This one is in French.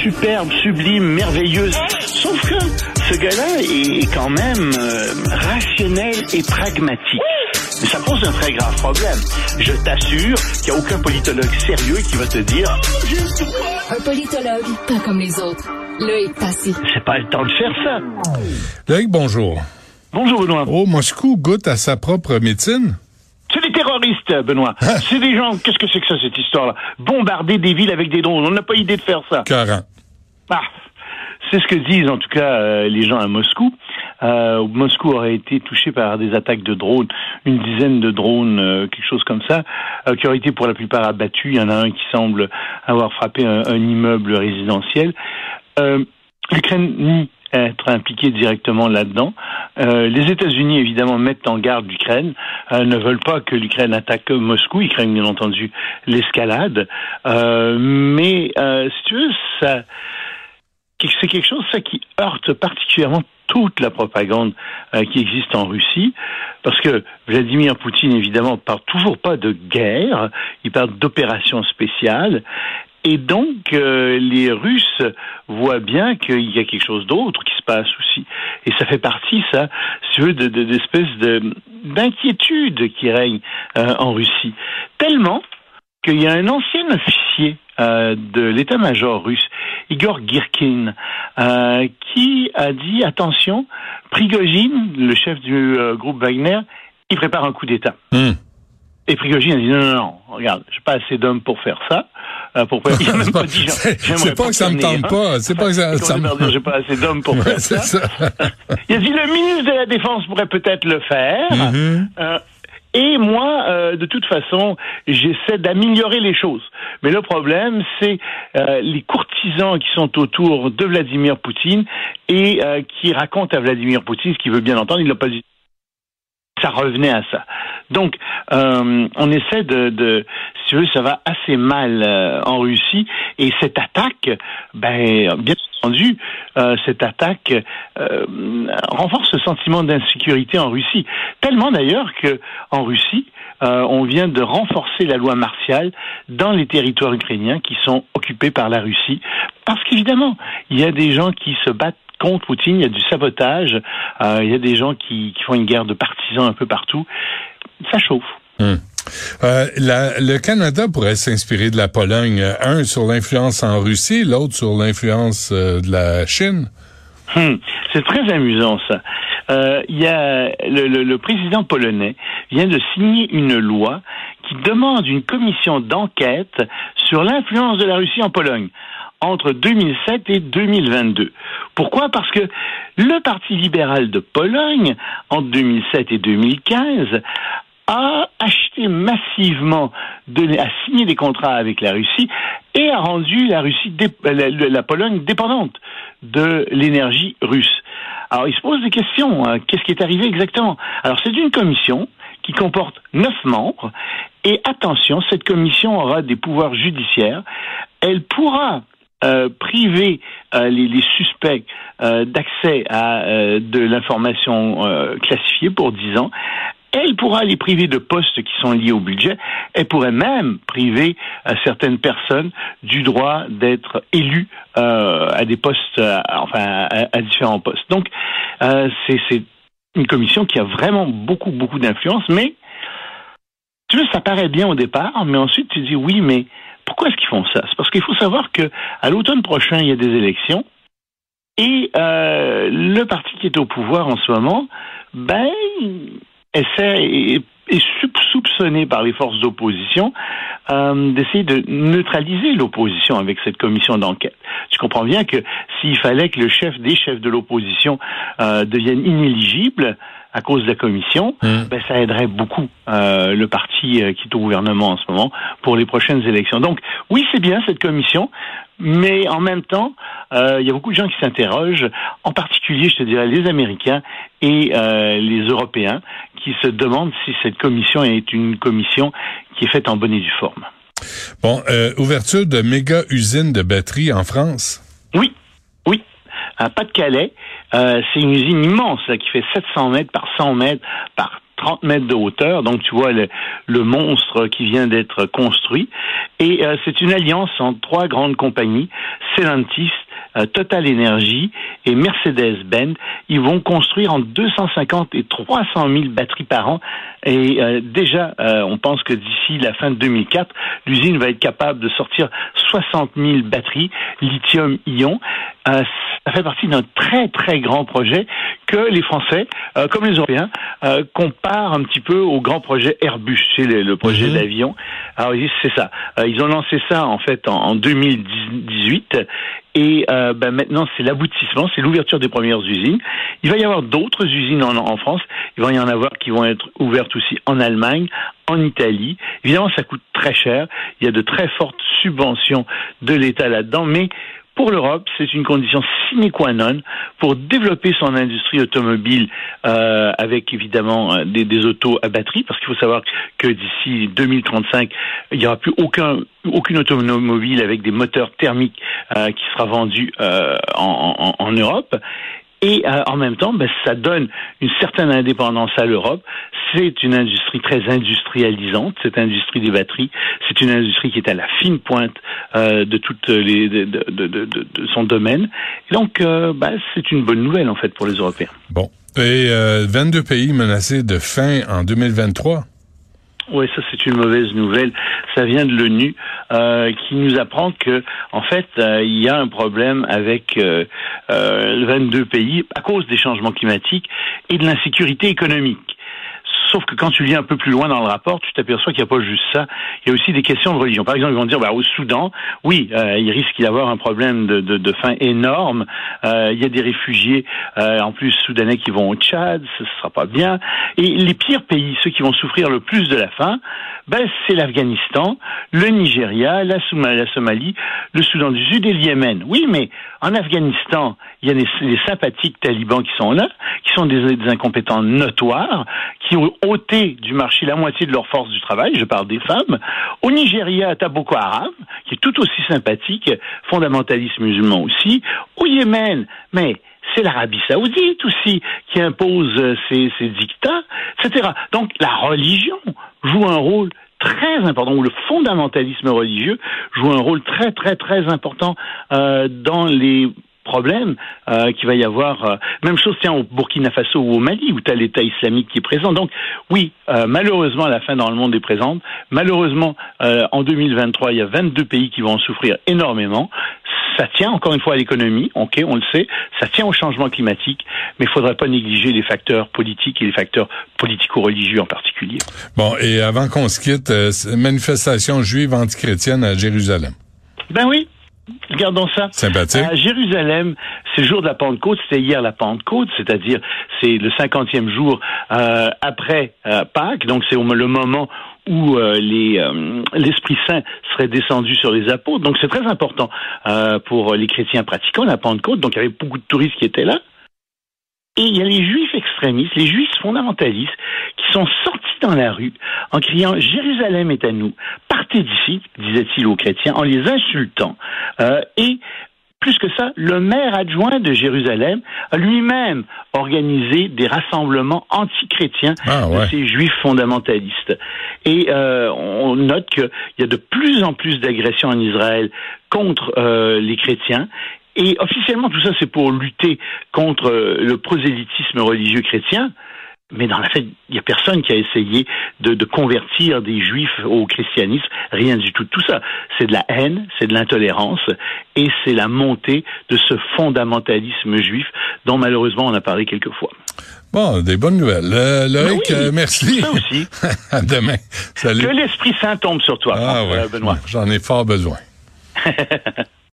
superbe, sublime, merveilleuse. Sauf que ce gars-là est quand même rationnel et pragmatique. Mais ça pose un très grave problème. Je t'assure qu'il n'y a aucun politologue sérieux qui va te dire un politologue, pas comme les autres. Loïc Passy. C'est pas le temps de faire ça. Loïc, bonjour. Bonjour, Benoît. Oh, Moscou goûte à sa propre médecine? C'est des terroristes, Benoît. C'est des gens, qu'est-ce que c'est que ça, cette histoire-là? Bombarder des villes avec des drones. On n'a pas idée de faire ça. Carrément. C'est ce que disent en tout cas les gens à Moscou. Moscou aurait été touché par des attaques de drones, une dizaine de drones, quelque chose comme ça, qui auraient été pour la plupart abattus. Il y en a un qui semble avoir frappé un immeuble résidentiel. L'Ukraine nie être impliquée directement là-dedans. Les États-Unis, évidemment, mettent en garde l'Ukraine, ne veulent pas que l'Ukraine attaque Moscou. Ils craignent bien entendu l'escalade. Mais si tu veux, c'est quelque chose ça qui heurte particulièrement toute la propagande qui existe en Russie, parce que Vladimir Poutine, évidemment, parle toujours pas de guerre, il parle d'opération spéciale, et donc les Russes voient bien qu'il y a quelque chose d'autre qui se passe aussi, et ça fait partie, ça, si tu veux, d'espèces d'inquiétude qui règne en Russie, tellement qu'il y a un ancien officier de l'état-major russe, Igor Girkin, qui a dit, attention, Prigojine, le chef du groupe Wagner, il prépare un coup d'État. Et Prigojine a dit, non, regarde, j'ai pas assez d'hommes pour faire ça. Il a même pas dit, c'est pas que ça me tente pas. C'est pas que ça me dire, j'ai pas assez d'hommes pour faire ça. Il a dit, le ministre de la Défense pourrait peut-être le faire. Et moi, de toute façon, j'essaie d'améliorer les choses. Mais le problème, c'est les courtisans qui sont autour de Vladimir Poutine et qui racontent à Vladimir Poutine ce qu'il veut bien entendre. Il l'a pas dit. Ça revenait à ça. Donc, on essaie si tu veux, ça va assez mal en Russie. Et cette attaque, bien entendu, cette attaque renforce le sentiment d'insécurité en Russie. Tellement d'ailleurs que en Russie, on vient de renforcer la loi martiale dans les territoires ukrainiens qui sont occupés par la Russie. Parce qu'évidemment, il y a des gens qui se battent contre Poutine, il y a du sabotage, il y a des gens qui font une guerre de partisans un peu partout. Ça chauffe. Le Canada pourrait s'inspirer de la Pologne, un sur l'influence en Russie, l'autre sur l'influence de la Chine. C'est très amusant ça. Il y a le président polonais vient de signer une loi qui demande une commission d'enquête sur l'influence de la Russie en Pologne entre 2007 et 2022. Pourquoi? Parce que le Parti libéral de Pologne, entre 2007 et 2015, a acheté massivement, a signé des contrats avec la Russie et a rendu la Pologne dépendante de l'énergie russe. Alors, il se pose des questions. Qu'est-ce qui est arrivé exactement? Alors, c'est une commission qui comporte 9 membres. Et attention, cette commission aura des pouvoirs judiciaires. Elle pourra priver les suspects d'accès à de l'information classifiée pour 10 ans. Elle pourra les priver de postes qui sont liés au budget. Elle pourrait même priver certaines personnes du droit d'être élues à des postes, à différents postes. Donc, c'est une commission qui a vraiment beaucoup, beaucoup d'influence, mais tu vois, ça paraît bien au départ, mais ensuite tu dis oui, mais pourquoi est-ce qu'ils font ça? C'est parce qu'il faut savoir que à l'automne prochain, il y a des élections et le parti qui est au pouvoir en ce moment, est soupçonné par les forces d'opposition d'essayer de neutraliser l'opposition avec cette commission d'enquête. Tu comprends bien que s'il fallait que des chefs de l'opposition deviennent inéligibles à cause de la commission, ça aiderait beaucoup le parti qui est au gouvernement en ce moment pour les prochaines élections. Donc, oui, c'est bien cette commission, mais en même temps, il y a beaucoup de gens qui s'interrogent, en particulier, je te dirais, les Américains et les Européens, qui se demandent si cette commission est une commission qui est faite en bonne et due forme. Bon, ouverture de méga usines de batteries en France? Oui. À Pas-de-Calais, c'est une usine immense là, qui fait 700 mètres par 100 mètres par 30 mètres de hauteur, donc tu vois le monstre qui vient d'être construit. Et c'est une alliance entre 3 grandes compagnies, Stellantis, Total Energy et Mercedes-Benz. Ils vont construire entre 250 et 300 000 batteries par an. Et déjà, on pense que d'ici la fin de 2004, l'usine va être capable de sortir 60 000 batteries lithium-ion. Ça fait partie d'un très, très grand projet que les Français, comme les Européens, comparent un petit peu au grand projet Airbus, c'est le projet d'avion. Alors, c'est ça. Ils ont lancé ça, en fait, en 2018. Et maintenant, c'est l'aboutissement, c'est l'ouverture des premières usines. Il va y avoir d'autres usines en France. Il va y en avoir qui vont être ouvertes aussi en Allemagne, en Italie. Évidemment, ça coûte très cher. Il y a de très fortes subventions de l'État là-dedans, mais pour l'Europe, c'est une condition sine qua non pour développer son industrie automobile avec évidemment des autos à batterie, parce qu'il faut savoir que d'ici 2035, il n'y aura plus aucune automobile avec des moteurs thermiques qui sera vendue en Europe. Et en même temps, ça donne une certaine indépendance à l'Europe. C'est une industrie très industrialisante, cette industrie des batteries. C'est une industrie qui est à la fine pointe de toutes de son domaine. Et donc, c'est une bonne nouvelle en fait pour les Européens. Bon. Et 22 pays menacés de faim en 2023. Oui, ça c'est une mauvaise nouvelle. Ça vient de l'ONU qui nous apprend que, en fait, il y a un problème avec 22 pays à cause des changements climatiques et de l'insécurité économique. Sauf que quand tu lis un peu plus loin dans le rapport, tu t'aperçois qu'il n'y a pas juste ça. Il y a aussi des questions de religion. Par exemple, ils vont dire, au Soudan, oui, il risque d'y avoir un problème de faim énorme. Il y a des réfugiés, en plus soudanais, qui vont au Tchad. Ce sera pas bien. Et les pires pays, ceux qui vont souffrir le plus de la faim, c'est l'Afghanistan, le Nigeria, la Somalie, le Soudan du Sud et le Yémen. Oui, mais en Afghanistan, il y a les sympathiques talibans qui sont là, qui sont des incompétents notoires, qui ont ôté du marché la moitié de leur force du travail, je parle des femmes. Au Nigeria, t'as Boko Haram, qui est tout aussi sympathique, fondamentaliste musulman aussi. Au Yémen, mais c'est l'Arabie Saoudite aussi qui impose ses dictats, etc. Donc la religion joue un rôle très important, ou le fondamentalisme religieux joue un rôle très, très, très important dans les problèmes qu'il va y avoir. Même chose, au Burkina Faso ou au Mali, où tu as l'État islamique qui est présent. Donc, oui, malheureusement, la faim dans le monde est présente. Malheureusement, en 2023, il y a 22 pays qui vont en souffrir énormément. Ça tient, encore une fois, à l'économie, ok, on le sait, ça tient au changement climatique, mais il ne faudrait pas négliger les facteurs politiques et les facteurs politico-religieux en particulier. Bon, et avant qu'on se quitte, manifestation juive antichrétienne à Jérusalem. Ben oui. Regardons ça. Sympathique. À Jérusalem, c'est le jour de la Pentecôte, c'était hier la Pentecôte, c'est-à-dire c'est le 50e jour après Pâques, donc c'est le moment où l'Esprit Saint serait descendu sur les apôtres. Donc c'est très important pour les chrétiens pratiquants, la Pentecôte, donc il y avait beaucoup de touristes qui étaient là. Et il y a les juifs extrémistes, les juifs fondamentalistes, qui sont sortis dans la rue en criant « Jérusalem est à nous, partez d'ici », disait-il aux chrétiens, en les insultant. Et plus que ça, le maire adjoint de Jérusalem a lui-même organisé des rassemblements anti-chrétiens de ces juifs fondamentalistes. Et on note qu'il y a de plus en plus d'agressions en Israël contre les chrétiens. Et officiellement, tout ça, c'est pour lutter contre le prosélytisme religieux chrétien. Mais dans la fait, il n'y a personne qui a essayé de convertir des juifs au christianisme. Rien du tout. Tout ça, c'est de la haine, c'est de l'intolérance, et c'est la montée de ce fondamentalisme juif dont malheureusement on a parlé quelques fois. Bon, des bonnes nouvelles. Loïc, oui, merci. Ça aussi. À demain. Salut. Que l'Esprit Saint tombe sur toi, Benoît. J'en ai fort besoin.